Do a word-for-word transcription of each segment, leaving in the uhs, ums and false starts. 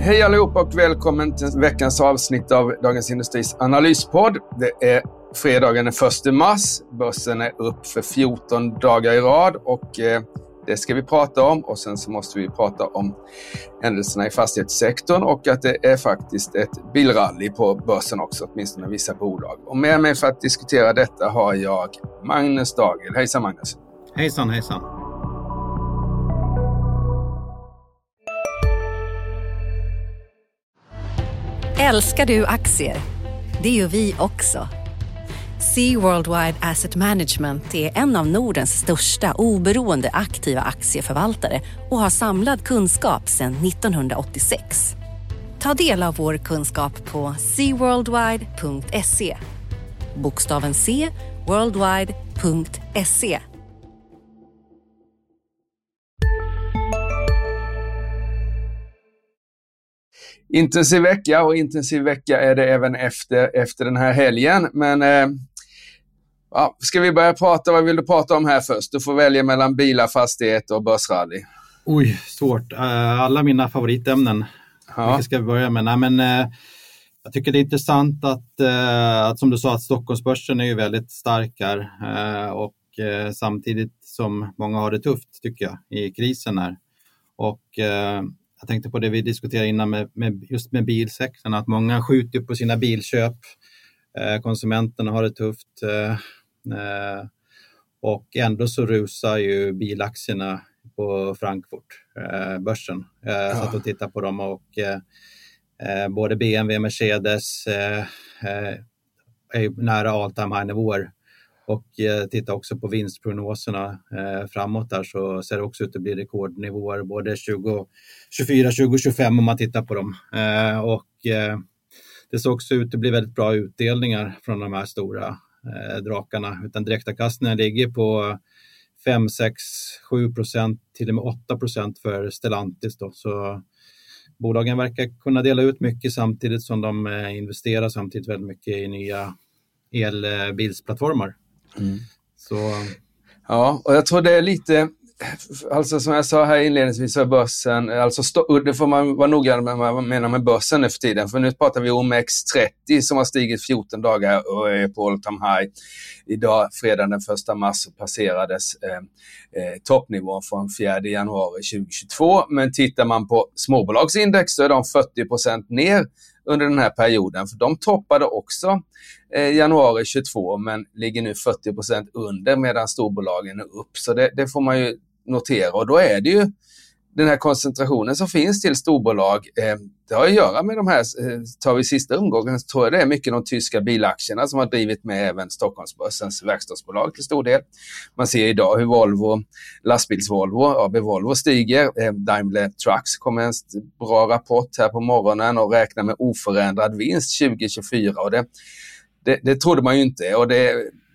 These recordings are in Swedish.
Hej allihopa och välkommen till veckans avsnitt av Dagens Industris analyspodd. Det är fredagen den första mars. Börsen är upp för fjorton dagar i rad och eh, det ska vi prata om. Och sen så måste vi prata om händelserna i fastighetssektorn och att det är faktiskt ett bilrally på börsen också, åtminstone vissa bolag. Och med mig för att diskutera detta har jag Magnus Dagel. Hejsan Magnus. Hejsan, hejsan. Älskar du aktier? Det gör vi också. Sea Worldwide Asset Management är en av Nordens största oberoende aktiva aktieförvaltare och har samlad kunskap sedan nittonhundraåttiosex. Ta del av vår kunskap på sea worldwide punkt se. Bokstaven C, worldwide punkt se. Intensiv vecka och intensiv vecka är det även efter, efter den här helgen. Men eh, ja, ska vi börja prata, vad vill du prata om här först? Du får välja mellan bilar, fastighet och börsrally. Oj, svårt. Alla mina favoritämnen. Ja. Vilka ska vi börja med? Nej, men, eh, jag tycker det är intressant att, eh, att som du sa, att Stockholmsbörsen är ju väldigt stark här. Eh, och eh, samtidigt som många har det tufft tycker jag i krisen här. Och eh, jag tänkte på det vi diskuterade innan med, med, just med bilsektorn, att många skjuter på sina bilköp. Eh, konsumenterna har det tufft. Eh, eh, och ändå så rusar ju bilaktierna på Frankfurt-börsen. Eh, jag satt och tittade på dem och eh, både B M W och Mercedes eh, eh, är nära all time high nivåer. Och eh, titta också på vinstprognoserna eh, framåt där, så ser det också ut att bli rekordnivåer både tjugo tjugofyra tjugo tjugofem om man tittar på dem. Eh, och eh, det ser också ut att bli väldigt bra utdelningar från de här stora eh, drakarna. Utan direktavkastningen ligger på fem, sex, sju procent till och med åtta procent för Stellantis då. Så bolagen verkar kunna dela ut mycket samtidigt som de eh, investerar samtidigt väldigt mycket i nya elbilsplattformar. Mm. Så. Ja, och jag tror det är lite, alltså som jag sa här inledningsvis så är börsen, alltså stå, det får man vara noga med vad man menar med börsen nu för tiden, för nu pratar vi om O M X trettio som har stigit fjorton dagar och är på all time high. Idag, fredag den första mars, passerades eh, eh, toppnivån från fjärde januari tjugohundratjugotvå, men tittar man på småbolagsindex så är de fyrtio procent ner under den här perioden, för de toppade också eh, januari tjugotvå men ligger nu fyrtio procent under medan storbolagen är upp. Så det, det får man ju notera, och då är det ju den här koncentrationen som finns till storbolag. Eh, det har att göra med de här, eh, tar vi sista omgången så tror jag det är mycket de tyska bilaktierna som har drivit med även Stockholmsbörsens verkstadsbolag till stor del. Man ser idag hur Volvo, lastbils-Volvo, A B Volvo stiger. Eh, Daimler Trucks kommer en bra rapport här på morgonen och räknar med oförändrad vinst tjugo tjugofyra, och det, det, det trodde man ju inte, och det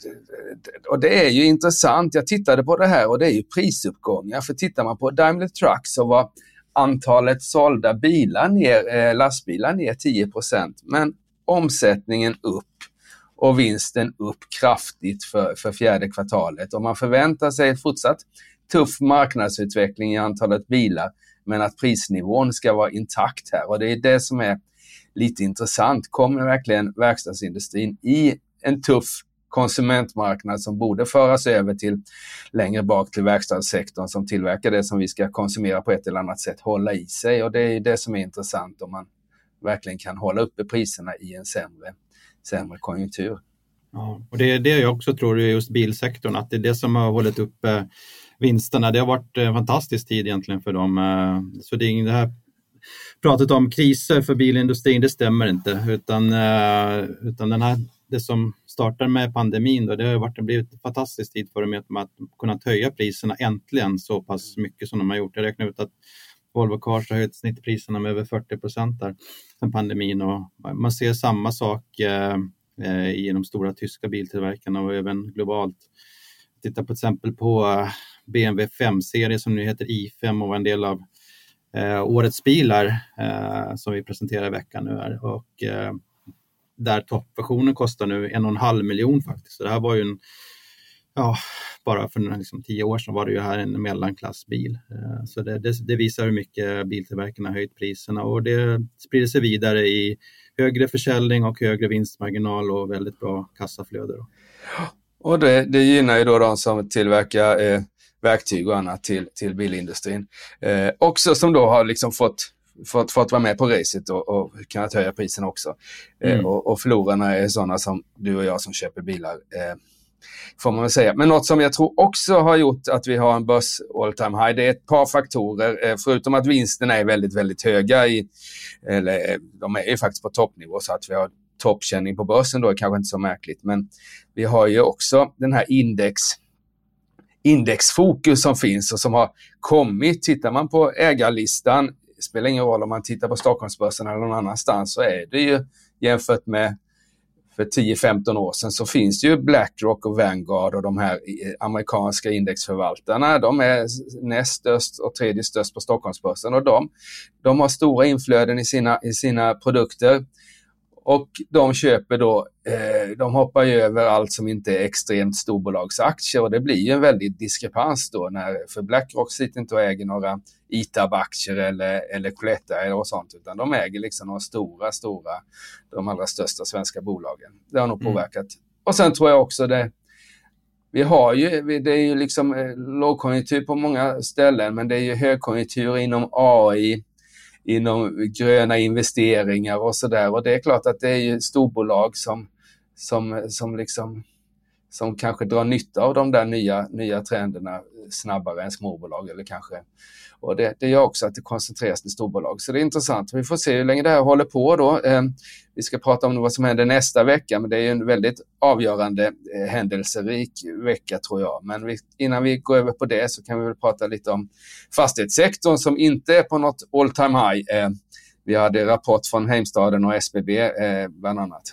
Och det är ju intressant. Jag tittade på det här och det är ju prisuppgångar. För tittar man på Daimler Trucks så var antalet sålda bilar ner, eh, lastbilar ner tio procent. Men omsättningen upp och vinsten upp kraftigt för, för fjärde kvartalet. Och man förväntar sig fortsatt tuff marknadsutveckling i antalet bilar, men att prisnivån ska vara intakt här. Och det är det som är lite intressant. Kommer verkligen verkstadsindustrin i en tuff konsumentmarknad som borde föras över till längre bak till verkstadssektorn som tillverkar det som vi ska konsumera på ett eller annat sätt, hålla i sig, och det är det som är intressant om man verkligen kan hålla uppe priserna i en sämre, sämre konjunktur. Ja, och det är det jag också tror är just bilsektorn, att det är det som har hållit upp eh, vinsterna. Det har varit en fantastisk tid egentligen för dem. Eh, så det är inget det här pratet om kriser för bilindustrin, det stämmer inte, utan, eh, utan den här, det som startar med pandemin då, det har varit, det blivit en fantastisk tid för dem att kunna höja priserna äntligen så pass mycket som de har gjort. Jag räknar ut att Volvo Cars har höjt snittpriserna med över fyrtio procent där sedan pandemin, och man ser samma sak eh, i de stora tyska biltillverkarna och även globalt. Titta på exempel på B M W fem-serie som nu heter i fem och var en del av eh, årets bilar eh, som vi presenterar i veckan nu här, och eh, där toppversionen kostar nu en och en halv miljon faktiskt. Så det här var ju en Ja, bara för liksom tio år sedan var det ju här en mellanklassbil. Så det, det, det visar hur mycket biltillverkarna har höjt priserna, och det sprider sig vidare i högre försäljning och högre vinstmarginal och väldigt bra kassaflöde. Och det, det gynnar ju då de som tillverkar eh, verktyg och annat till, till bilindustrin. Eh, också som då har liksom fått, fått, fått vara med på racet och, och kunnat höja priserna också. Eh, mm. och, och förlorarna är sådana som du och jag som köper bilar. Eh, får man väl säga. Men något som jag tror också har gjort att vi har en börs all time high, det är ett par faktorer. Eh, förutom att vinsterna är väldigt, väldigt höga i, eller de är ju faktiskt på toppnivå, så att vi har toppkänning på börsen då är kanske inte så märkligt. Men vi har ju också den här index indexfokus som finns och som har kommit. Tittar man på ägarlistan, det spelar ingen roll om man tittar på Stockholmsbörsen eller någon annanstans, så är det ju jämfört med för tio femton år sedan så finns ju BlackRock och Vanguard och de här amerikanska indexförvaltarna. De är näst störst och tredje störst på Stockholmsbörsen, och de, de har stora inflöden i sina, i sina produkter. Och de köper då, eh, de hoppar ju över allt som inte är extremt storbolagsaktier, och det blir ju en väldigt diskrepans då, när, för BlackRock sitter inte och äger några I T A B-aktier eller, eller Cloetta eller och sånt, utan de äger liksom de stora, stora, de allra största svenska bolagen. Det har nog påverkat. Mm. Och sen tror jag också det, vi har ju, det är ju liksom eh, lågkonjunktur på många ställen, men det är ju högkonjunktur inom A I, inom gröna investeringar och sådär, och det är klart att det är ju storbolag som, som, som, liksom, som kanske drar nytta av de där nya, nya trenderna snabbare än småbolag, eller kanske, och det, det gör också att det koncentreras till storbolag, så det är intressant. Vi får se hur länge det här håller på då. Eh, vi ska prata om vad som händer nästa vecka, men det är ju en väldigt avgörande eh, händelserik vecka tror jag. Men vi, innan vi går över på det så kan vi väl prata lite om fastighetssektorn som inte är på något all time high. Eh, vi hade rapport från Heimstaden och S B B eh, bland annat.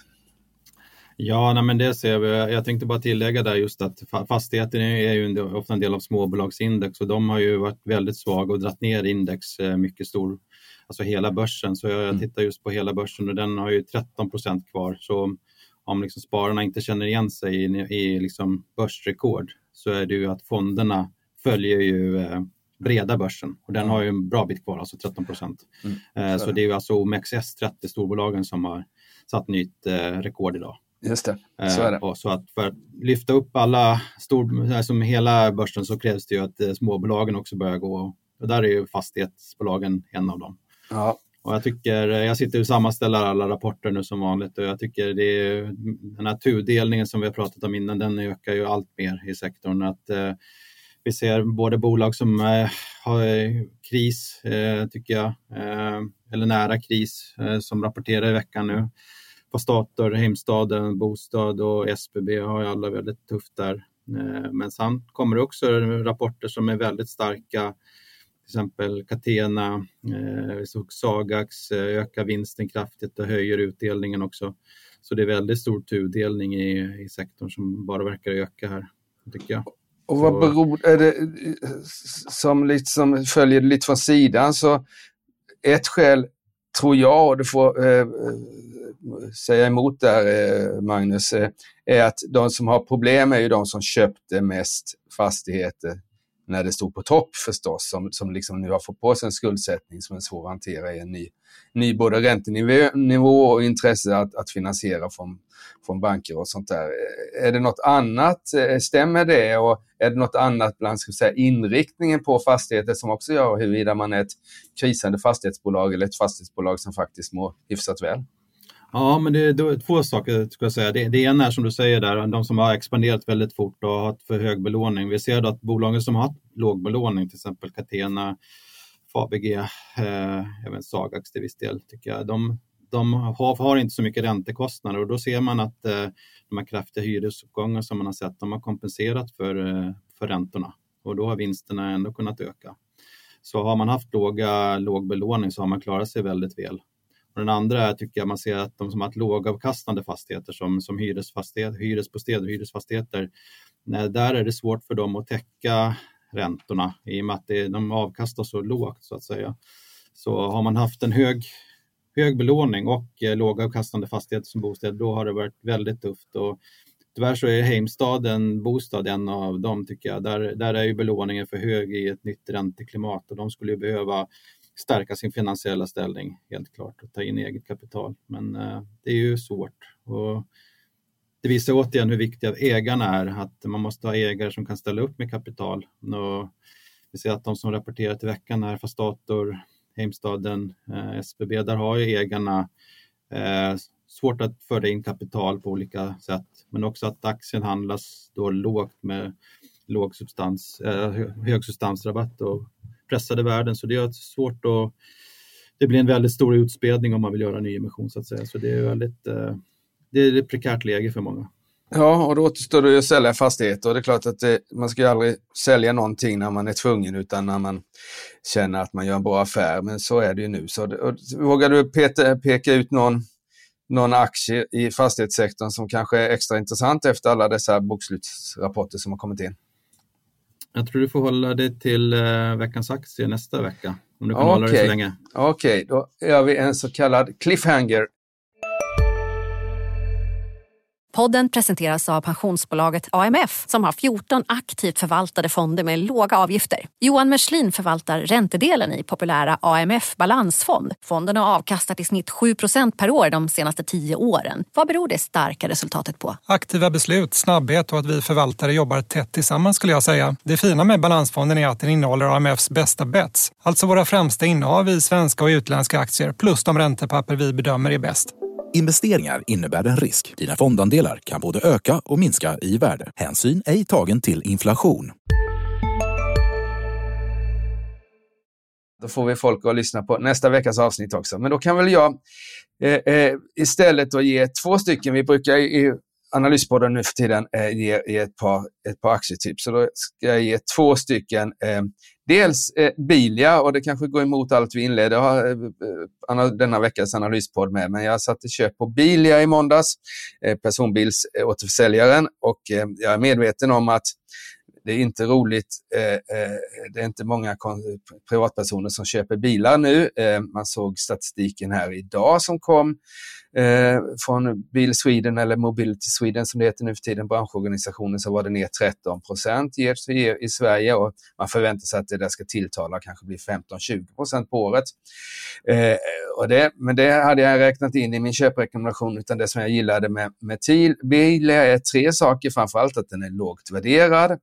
Ja, nej, men det ser vi. Jag tänkte bara tillägga där just att fastigheter är ju en, ofta en del av småbolagsindex, och de har ju varit väldigt svaga och dratt ner index mycket stor, alltså hela börsen. Så jag mm. tittar just på hela börsen och den har ju tretton procent kvar. Så om liksom spararna inte känner igen sig i, i liksom börsrekord, så är det ju att fonderna följer ju eh, breda börsen, och den mm. har ju en bra bit kvar, alltså tretton procent. Mm. Eh, så, så det är ju alltså O M X S trettio storbolagen som har satt nytt eh, rekord idag. Just det, så är det. Eh, och så att för att lyfta upp alla stor, alltså hela börsen, så krävs det ju att eh, småbolagen också börjar gå, och där är ju fastighetsbolagen en av dem. Ja. Och jag tycker, jag sitter och sammanställer alla rapporter nu som vanligt, och jag tycker det är, den här tudelningen som vi har pratat om innan, den ökar ju allt mer i sektorn. Att eh, vi ser både bolag som eh, har kris, eh, tycker jag, eh, eller nära kris, eh, som rapporterar i veckan nu. Pastator, Heimstaden, Bostad och S B B har ju alla väldigt tufft där. Men sen kommer det också rapporter som är väldigt starka. Till exempel Catena, Sagax ökar vinsten kraftigt och höjer utdelningen också. Så det är väldigt stor tudelning i, i sektorn som bara verkar öka här, tycker jag. Och vad beror är det som liksom följer lite från sidan, så ett skäl tror jag, och du får eh, säga emot där eh, Magnus, eh, är att de som har problem är ju de som köpte mest fastigheter när det stod på topp förstås, som, som liksom nu har fått på sig en skuldsättning som är svår att hantera i en ny, ny både räntenivå och intresse att, att finansiera från, från banker och sånt där. Är det något annat, stämmer det, och är det något annat bland, ska vi säga, inriktningen på fastigheter som också gör huruvida man är ett krisande fastighetsbolag eller ett fastighetsbolag som faktiskt mår hyfsat väl? Ja, men det är två saker ska jag säga. Det, det ena är som du säger där, de som har expanderat väldigt fort och har haft för hög belåning. Vi ser då att bolagen som har haft låg belåning, till exempel Catena, Fabege, eh, även Sagax till viss del, tycker jag, de, de har, har inte så mycket räntekostnader, och då ser man att eh, de här kraftiga hyresuppgångar som man har sett, de har kompenserat för, eh, för räntorna, och då har vinsterna ändå kunnat öka. Så har man haft låga, låg belåning så har man klarat sig väldigt väl. Och den andra är, tycker jag, man ser att de som har lågavkastande fastigheter som, som hyresfastigheter, hyresbostäder och hyresfastigheter, nej, där är det svårt för dem att täcka räntorna i och med att det, de avkastar så lågt, så att säga. Så har man haft en hög, hög belåning och eh, lågavkastande fastigheter som bostäder, då har det varit väldigt tufft. Och tyvärr så är Heimstaden bostad en av dem tycker jag. Där, där är ju belåningen för hög i ett nytt ränteklimat och de skulle ju behöva stärka sin finansiella ställning helt klart och ta in eget kapital. Men eh, det är ju svårt och det visar återigen hur viktiga ägarna är, att man måste ha ägare som kan ställa upp med kapital. Och vi ser att de som rapporterat i veckan är Fastator, Heimstaden, eh, S B B, där har ju ägarna eh, svårt att föra in kapital på olika sätt. Men också att aktien handlas då lågt med låg substans, eh, hög substansrabatt och pressade värden. Så det är svårt att, det blir en väldigt stor utspädning om man vill göra ny emission så att säga. Så det är väldigt, eh, det är ett prekärt läge för många. Ja, och då återstår det ju att sälja fastigheter och det är klart att det, man ska ju aldrig sälja någonting när man är tvungen utan när man känner att man gör en bra affär, men så är det ju nu. Så och, vågar du peta, peka ut någon, någon aktie i fastighetssektorn som kanske är extra intressant efter alla dessa bokslutsrapporter som har kommit in? Jag tror du får hålla det till eh, veckans aktie nästa vecka, om du kan okay. hålla det så länge. Okej, okay. Då gör vi en så kallad cliffhanger. Podden presenteras av pensionsbolaget A M F som har fjorton aktivt förvaltade fonder med låga avgifter. Johan Merslin förvaltar räntedelen i populära A M F balansfond. Fonden har avkastat i snitt sju procent per år de senaste tio åren. Vad beror det starka resultatet på? Aktiva beslut, snabbhet och att vi förvaltare jobbar tätt tillsammans skulle jag säga. Det fina med balansfonden är att den innehåller A M Fs bästa bets. Alltså våra främsta innehav i svenska och utländska aktier plus de räntepapper vi bedömer är bäst. Investeringar innebär en risk. Dina fondandelar kan både öka och minska i värde. Hänsyn ej tagen till inflation. Då får vi folk att lyssna på nästa veckas avsnitt också. Men då kan väl jag eh, eh, istället då ge två stycken. Vi brukar i Analyspodden nu för tiden eh, ge, ge ett, par, ett par aktietips. Så då ska jag ge två stycken. Eh, dels eh, Bilia, och det kanske går emot allt vi inledde eh, denna veckas analyspodd med. Men jag satte köp på Bilia i måndags, eh, personbilsåterförsäljaren. Och eh, jag är medveten om att det är inte roligt, eh, eh, det är inte många kon- privatpersoner som köper bilar nu. Eh, man såg statistiken här idag som kom eh, från Bil Sweden eller Mobility Sweden som det heter nu för tiden, branschorganisationen, så var det ner tretton procent i, i Sverige och man förväntar sig att det där ska tilltala kanske bli femton till tjugo procent på året. Eh, och det, men det hade jag räknat in i min köprekommendation, utan det som jag gillade med, med till Bilia är tre saker, framförallt att den är lågt värderad.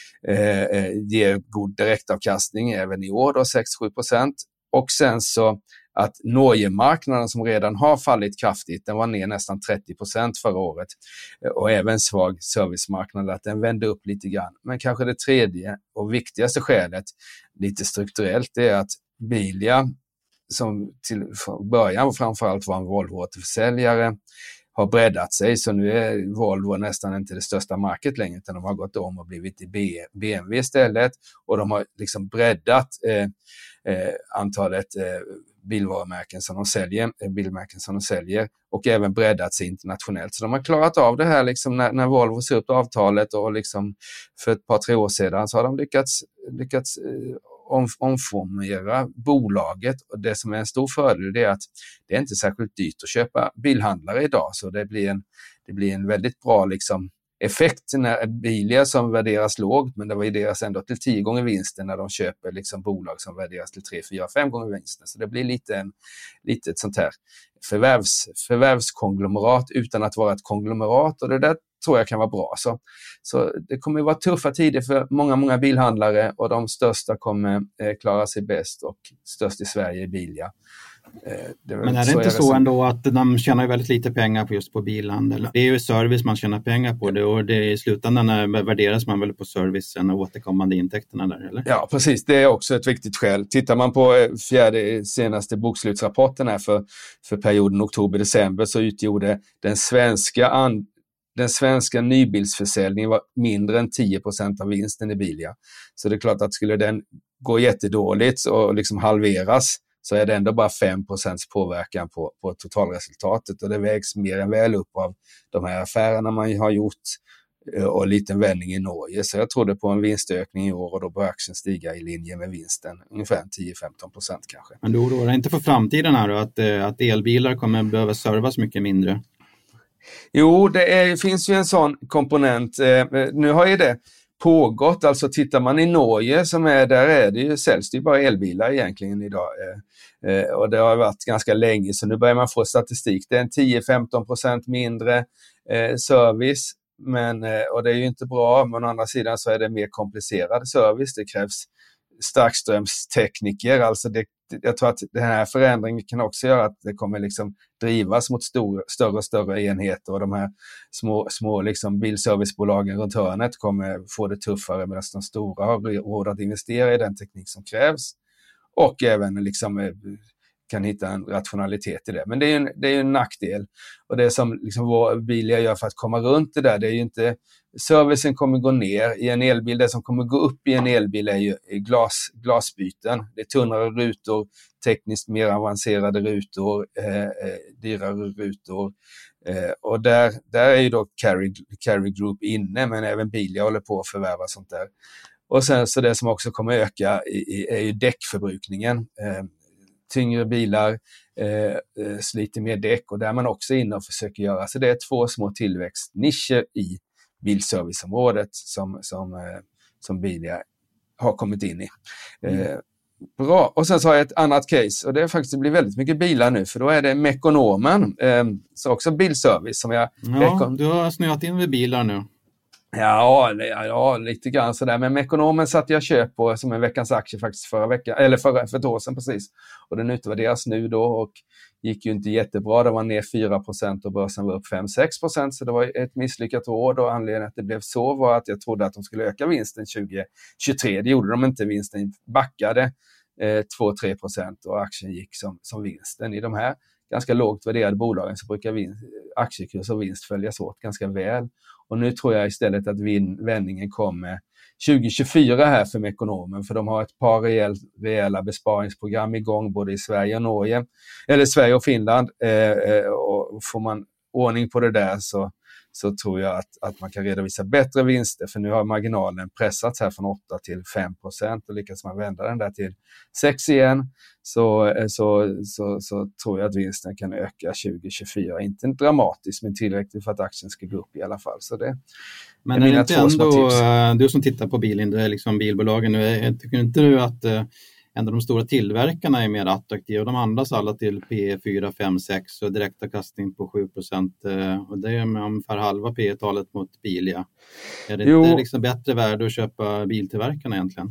Eh, ger god direktavkastning även i år då, sex till sju procent, och sen så att Norge-marknaden som redan har fallit kraftigt, den var ner nästan trettio procent förra året, eh, och även svag servicemarknad, att den vände upp lite grann. Men kanske det tredje och viktigaste skälet lite strukturellt är att Bilia, som till början framförallt var en Volvo-återförsäljare, har breddat sig, så nu är Volvo nästan inte det största market längre, utan de har gått om och blivit i B M W istället, och de har liksom breddat eh, eh, antalet eh, bilvarumärken som de säljer, eh, bilmärken som de säljer, och även breddat sig internationellt. Så de har klarat av det här liksom när, när Volvo ser upp avtalet, och liksom för ett par tre år sedan så har de lyckats, lyckats eh, Om, omformera bolaget, och det som är en stor fördel är att det är inte särskilt dyrt att köpa bilhandlare idag, så det blir en, det blir en väldigt bra liksom effekt när Bilia som värderas lågt, men det värderas ändå till tio gånger vinsten när de köper liksom bolag som värderas till tre, fyra, fem gånger vinsten. Så det blir lite, en, lite ett sånt här förvärvs, förvärvskonglomerat utan att vara ett konglomerat, och det där tror jag kan vara bra. Så, så det kommer att vara tuffa tider för många, många bilhandlare, och de största kommer eh, klara sig bäst, och störst i Sverige är Bilia. Eh, det är Men är det inte så, så ändå att de tjänar väldigt lite pengar på just på bilhandel? Det är ju service man tjänar pengar på det, och det i slutändan värderas man väl på servicen och återkommande intäkterna där, eller? Ja, precis. Det är också ett viktigt skäl. Tittar man på fjärde senaste bokslutsrapporten här för, för perioden oktober-december, så utgjorde den svenska an Den svenska nybilsförsäljningen var mindre än tio procent av vinsten i Bilia. Så det är klart att skulle den gå jättedåligt och liksom halveras, så är det ändå bara fem procent påverkan på, på totalresultatet. Och det vägs mer än väl upp av de här affärerna man har gjort och en liten vändning i Norge. Så jag trodde på en vinstökning i år, och då bör aktien stiga i linje med vinsten. Ungefär tio till femton procent kanske. Men då oroar det inte för framtiden här då, att, att elbilar kommer behöva servas mycket mindre? Jo, det är, finns ju en sån komponent. Eh, nu har ju det pågått, alltså tittar man i Norge som är, där är det ju, säljs det ju bara elbilar egentligen idag. Eh, eh, och det har varit ganska länge, så nu börjar man få statistik. Det är en tio till femton procent mindre eh, service, men, eh, och det är ju inte bra, men å andra sidan så är det mer komplicerad service. Det krävs starkströmstekniker, alltså det, jag tror att den här förändringen kan också göra att det kommer liksom drivas mot stor, större och större enheter, och de här små, små liksom bilservicebolagen runt hörnet kommer få det tuffare, medan de stora har råd att investera i den teknik som krävs och även liksom kan hitta en rationalitet i det. Men det är ju en, det är ju en nackdel, och det som liksom vår Bilia gör för att komma runt det där, det är ju inte, servicen kommer gå ner i en elbil. Det som kommer gå upp i en elbil är ju glas, glasbyten. Det är tunnare rutor, tekniskt mer avancerade rutor, eh, dyrare rutor. Eh, och där, där är ju då Carry, Carry Group inne, men även Bilia håller på att förvärva sånt där. Och sen så det som också kommer öka i, i, är ju däckförbrukningen. Eh, tyngre bilar eh, sliter mer däck, och där man också är inne och försöker göra. Så det är två små tillväxtnischer i bilserviceområdet som, som, eh, som Bilia har kommit in i. Eh, mm. Bra, och sen så har jag ett annat case, och det är faktiskt, det blir väldigt mycket bilar nu, för då är det Mekonomen, eh, så också bilservice som jag... Ja, rekon- du har snöat in vid bilar nu. Ja, ja, lite grann sådär. Men Mekonomen satt jag köp på som en veckans aktie faktiskt förra veckan, eller för, för ett år sedan precis. Och den utvärderas nu då och gick ju inte jättebra. Det var ner fyra procent och börsen var upp fem till sex procent. Så det var ett misslyckat år, och anledningen att det blev så var att jag trodde att de skulle öka vinsten tjugo tjugotre. Det gjorde de inte, vinsten backade eh, två till tre procent och aktien gick som, som vinsten. I de här ganska lågt värderade bolagen så brukar vinst, aktiekurs och vinst följas åt ganska väl. Och nu tror jag istället att vin, vändningen kommer tjugo tjugofyra här för Mekonomen, för de har ett par rejäl, rejäla besparingsprogram igång både i Sverige och Norge, eller Sverige och Finland. Eh, och får man ordning på det där så, så tror jag att, att man kan redovisa bättre vinster, för nu har marginalen pressats här från åtta till fem procent, och lyckas man vända den där till sex igen så, så, så, så tror jag att vinsten kan öka tjugo tjugofyra. Inte dramatiskt, men tillräckligt för att aktien ska gå upp i alla fall. Så det, men är det inte ändå, du som tittar på bilen, det är liksom bilbolagen nu, tycker inte du att ändå de stora tillverkarna är mer attraktiva? De handlas alla till P E fyra, fem, sex och direktavkastning på sju procent, och det är med ungefär halva P E-talet mot Bilia. Är det jo. inte liksom bättre värde att köpa biltillverkarna egentligen?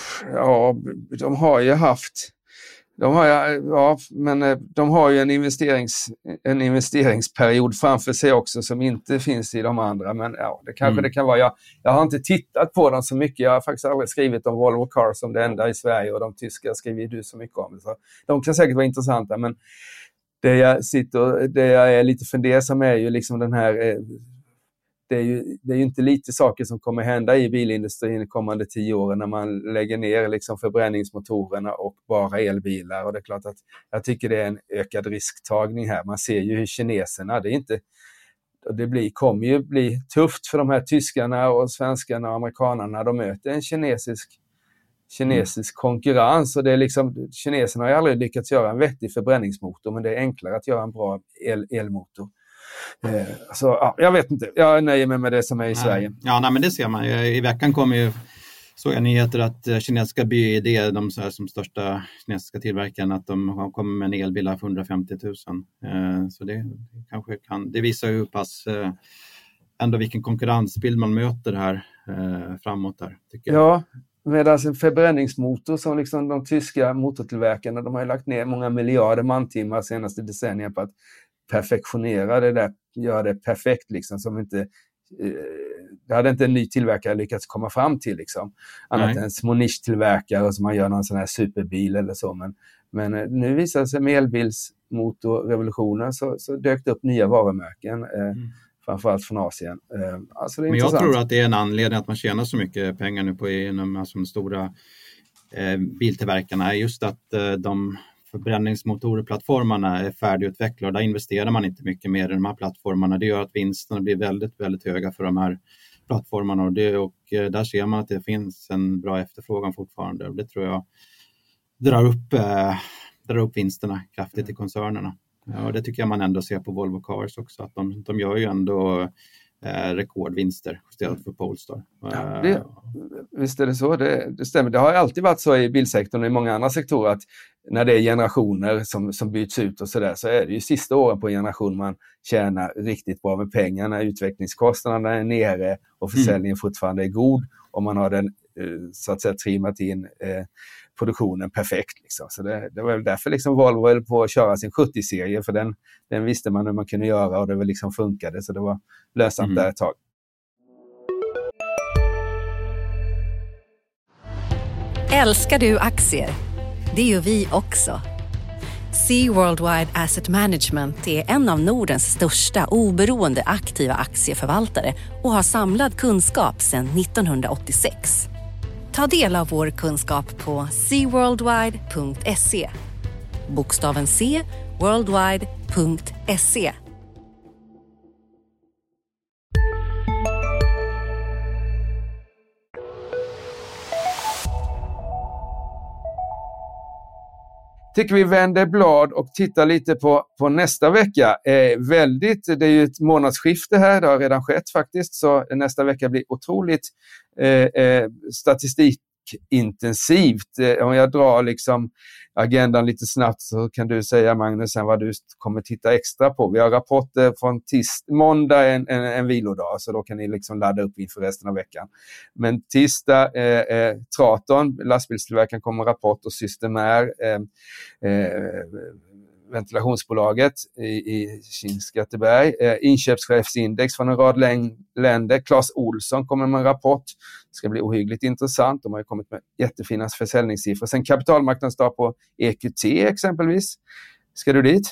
Ja, de har ju haft de har ju, ja, men de har ju en, investerings, en investeringsperiod framför sig också som inte finns i de andra, men ja, det kanske mm. det kan vara. Jag, jag har inte tittat på dem så mycket. Jag har faktiskt aldrig skrivit om Volvo Cars som det enda i Sverige, och de tyska skriver du så mycket om. Så de kan säkert vara intressanta, men det jag sitter, det jag är lite fundersam är ju liksom den här, det är ju, det är ju inte lite saker som kommer hända i bilindustrin de kommande tio åren när man lägger ner liksom förbränningsmotorerna och bara elbilar. Och det är klart att jag tycker det är en ökad risktagning här. Man ser ju hur kineserna, det är inte, det blir, kommer ju bli tufft för de här tyskarna och svenskarna och amerikanerna. De möter en kinesisk, kinesisk konkurrens, och det är liksom, kineserna har ju aldrig lyckats göra en vettig förbränningsmotor, men det är enklare att göra en bra el, elmotor. Eh, så ja, jag vet inte, jag nöjer mig med det som är i ja. Sverige. Ja, nej, men det ser man. I veckan kommer ju så jag nyheter att kinesiska B Y D, de så här, som största kinesiska tillverkaren, att de kommer med en elbil för hundrafemtio tusen. Eh, så det kanske kan, det visar ju hur pass eh, ändå vilken konkurrensbild man möter här eh, framåt där, tycker jag. Ja, medan en förbränningsmotor som liksom de tyska motortillverkarna, de har ju lagt ner många miljarder mantimmar senaste decennier på att perfektionera det där, göra det perfekt liksom, som inte eh, det hade inte en ny tillverkare lyckats komma fram till liksom, annat Nej. än små nischtillverkare som man gör någon sån här superbil eller så, men, men eh, nu visar det sig med elbilsmotorrevolutionen så, så dök det upp nya varumärken eh, mm. framförallt från Asien. Eh, alltså det är men jag intressant. tror att det är en anledning att man tjänar så mycket pengar nu på inom alltså, de stora eh, biltillverkarna, just att eh, de förbränningsmotorplattformarna är färdigutvecklade. Där investerar man inte mycket mer i de här plattformarna. Det gör att vinsterna blir väldigt, väldigt höga för de här plattformarna. Och, det, och där ser man att det finns en bra efterfrågan fortfarande. Och det tror jag drar upp, eh, drar upp vinsterna kraftigt i koncernerna. Ja, det tycker jag man ändå ser på Volvo Cars också, att de, de gör ju ändå eh, rekordvinster justerat för Polestar. Ja, det, visst är det så, det, det stämmer. Det har alltid varit så i bilsektorn och i många andra sektorer att när det är generationer som, som byts ut och sådär, så är det ju sista åren på en generation man tjänar riktigt bra med pengar, när utvecklingskostnaderna är nere och försäljningen mm. fortfarande är god, och man har den eh, så att säga trimmat in eh, produktionen perfekt. Liksom. Så det, det var väl därför liksom Volvo höll på att köra sin sjuttio-serie, för den, den visste man hur man kunde göra och det väl liksom funkade, så det var lönsamt mm. där ett tag. Älskar du aktier? Det gör vi också. Sea Worldwide Asset Management är en av Nordens största oberoende aktiva aktieförvaltare och har samlad kunskap sedan nittonhundraåttiosex. Ta del av vår kunskap på sea worldwide punkt se. Bokstaven C, worldwide punkt se. Tycker vi vänder blad och tittar lite på, på nästa vecka. Eh, väldigt, det är ju ett månadsskifte här, det har redan skett faktiskt, så nästa vecka blir otroligt eh, eh, statistikintensivt. Eh, om jag drar liksom agendan lite snabbt så kan du säga, Magnus, sen vad du kommer titta extra på. Vi har rapporter från tis- måndag, en, en, en vilodag, så då kan ni liksom ladda upp inför resten av veckan. Men tisdag, eh, eh, Traton, lastbilstillverkaren, kommer rapport, och Systemair, eh, eh, ventilationsbolaget i, i Skinnskatteberg, eh, inköpschefsindex från en rad läng- länder. Claes Olsson kommer med en rapport. Det ska bli ohyggligt intressant. De har ju kommit med jättefina försäljningssiffror. Sen kapitalmarknadsdag på E Q T exempelvis. Ska du dit?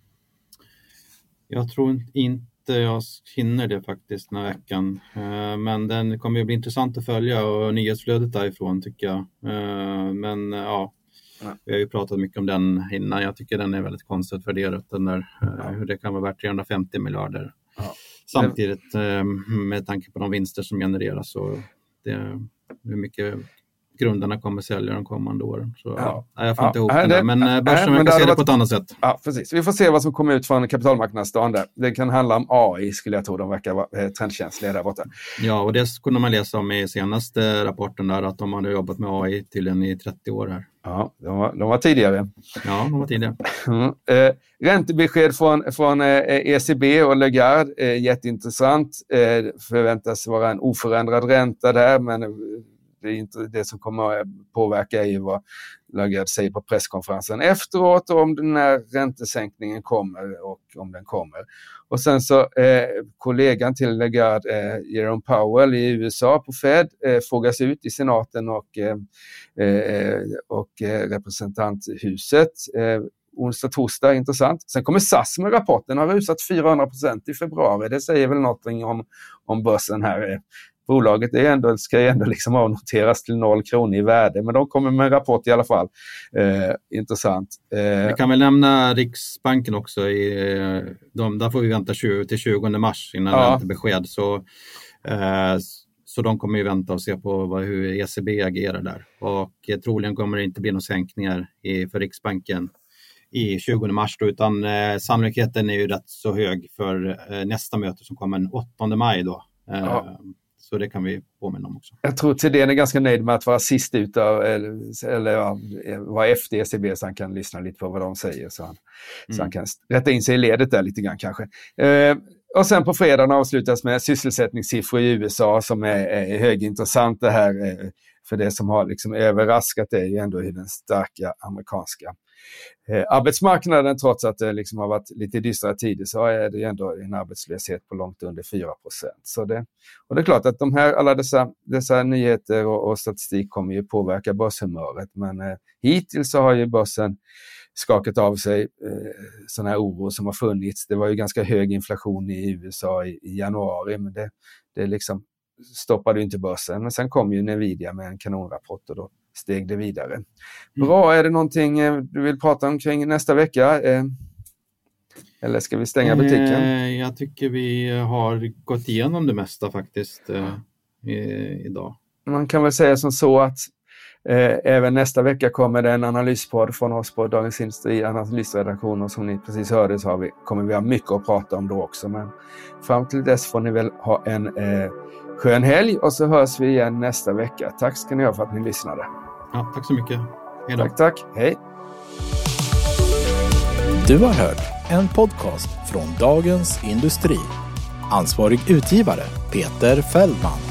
Jag tror inte jag hinner det faktiskt den här veckan. Men den kommer ju bli intressant att följa, och nyhetsflödet därifrån tycker jag. Men ja, vi har ju pratat mycket om den innan. Jag tycker den är väldigt konstigt värderad, den där, ja. Hur det kan vara värt trehundrafemtio miljarder. Ja. Samtidigt med tanke på de vinster som genereras, så det, hur mycket grundarna kommer sälja de kommande åren. Så ja. Ja, jag får ja. inte ihop ja, den det, där, men ja, börsen men kan se det varit, på ett annat sätt. Ja, precis. Vi får se vad som kommer ut från kapitalmarknadsdagen där. Det kan handla om A I, skulle jag tro. De verkar vara trendkänsliga där borta. Ja, och det kunde man läsa om i senaste rapporten där, att de hade jobbat med A I till en i trettio år här. Ja, de var, de var tidigare. Ja, de var tidigare. Mm. Eh, räntebesked från, från eh, E C B och Lagarde, eh, jätteintressant. Eh, förväntas vara en oförändrad ränta där, men det är inte det som kommer att påverka är ju vad Lagarde säger på presskonferensen efteråt, och om den här räntesänkningen kommer och om den kommer. Och sen så eh, kollegan till Lagarde, eh, Jerome Powell i U S A på Fed, eh, frågas ut i senaten och, eh, eh, och eh, representanthuset. Eh, onsdag, torsdag, intressant. Sen kommer S A S med rapporten, har rusat fyrahundra procent i februari. Det säger väl någonting om, om börsen här. Eh. Bolaget är ändå, ska ju ändå liksom avnoteras till noll kronor i värde, men de kommer med en rapport i alla fall. Eh, intressant. Eh, Vi kan väl nämna Riksbanken också. I, de, där får vi vänta tjugo till tjugonde mars innan ja. Räntebesked. Så, eh, så de kommer ju vänta och se på vad, hur E C B agerar där. Och eh, troligen kommer det inte bli några sänkningar i, för Riksbanken i tjugonde mars då, utan eh, sannolikheten är ju rätt så hög för eh, nästa möte som kommer den åttonde maj då. Eh, ja. Så det kan vi påminna om också. Jag tror Thedéen är ganska nöjd med att vara sist ut av, eller, eller ja, vara efter E C B, så han kan lyssna lite på vad de säger. Så han, mm. så han kan rätta in sig i ledet där lite grann kanske. Eh, och sen på fredagen avslutas med sysselsättningssiffror i U S A som är, är högintressant. Det här, eh, för det som har liksom överraskat är ju ändå hur den starka amerikanska Eh, arbetsmarknaden, trots att det liksom har varit lite dystra tider, så är det ändå en arbetslöshet på långt under fyra procent. Så det, och det är klart att de här, alla dessa, dessa nyheter och, och statistik kommer ju påverka börshumöret, men eh, hittills så har ju börsen skakat av sig eh, sån här oro som har funnits. Det var ju ganska hög inflation i U S A i, i januari, men det, det liksom stoppade ju inte börsen. Men sen kom ju Nvidia med en kanonrapport och då steg det vidare. Bra, är det någonting du vill prata om kring nästa vecka? Eller ska vi stänga butiken? Jag tycker vi har gått igenom det mesta faktiskt eh, idag. Man kan väl säga som så att Eh, även nästa vecka kommer det en analyspodd från oss på Dagens Industri, analysredaktion, och som ni precis hörde så har vi, kommer vi ha mycket att prata om då också. Men fram till dess får ni väl ha en eh, skön helg och så hörs vi igen nästa vecka. Tack ska ni ha för att ni lyssnade. Ja, tack så mycket. Hej då. Tack, tack. Hej. Du har hört en podcast från Dagens Industri. Ansvarig utgivare Peter Fällman.